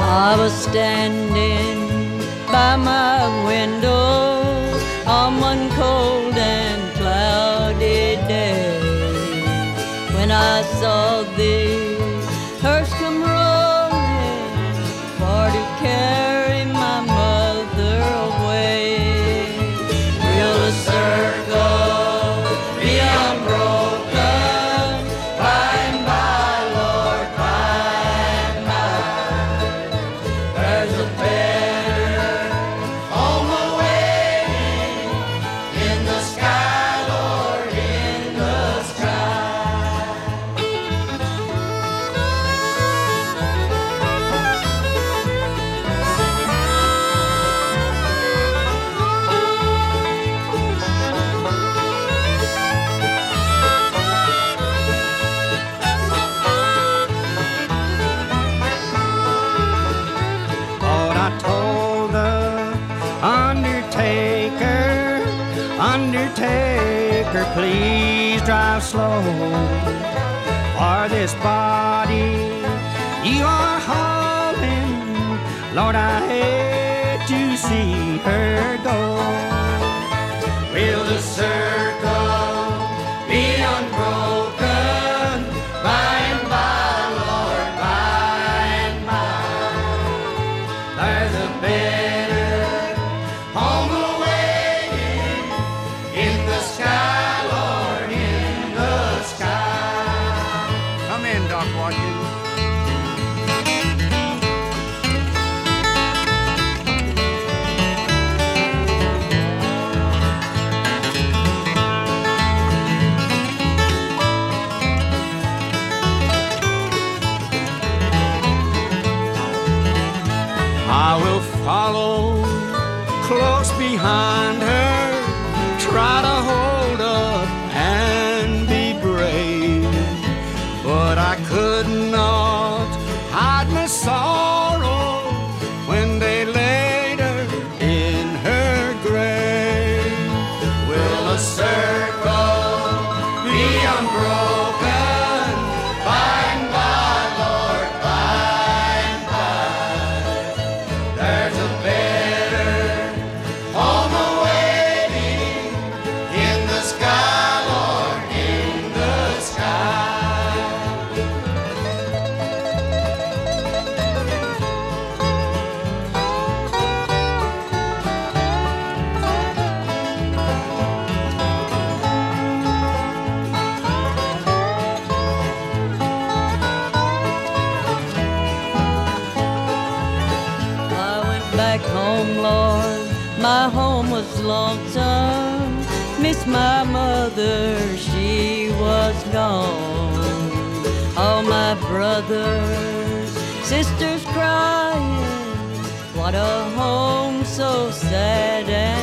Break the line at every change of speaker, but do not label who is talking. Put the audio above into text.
I was standing by my window on one cold and cloudy day when I saw the hearse come rolling for to carry my mother away. Will the circle be unbroken by and by, Lord, by and by? There's a better home awaiting in the sky, Lord, in the sky.
Lord, I told the undertaker, undertaker, please drive slow. For this body you are hauling, Lord, I hate to see her go. Will the circle be unbroken by and by, Lord, by and by? There's a better home awaiting in the sky, Lord, in the sky. Come in, Doc Watkins. I will follow close behind her, try to hold up and be brave, but I could not hide my sorrow when they laid her in her grave. Will a circle be unbroken by and by, Lord, by and by? There's a better home awaiting in the sky, Lord, in the sky.
I went back home, Lord, my home was lonesome. Miss my mother, she was gone. All my brothers, sisters crying, what a home so sad and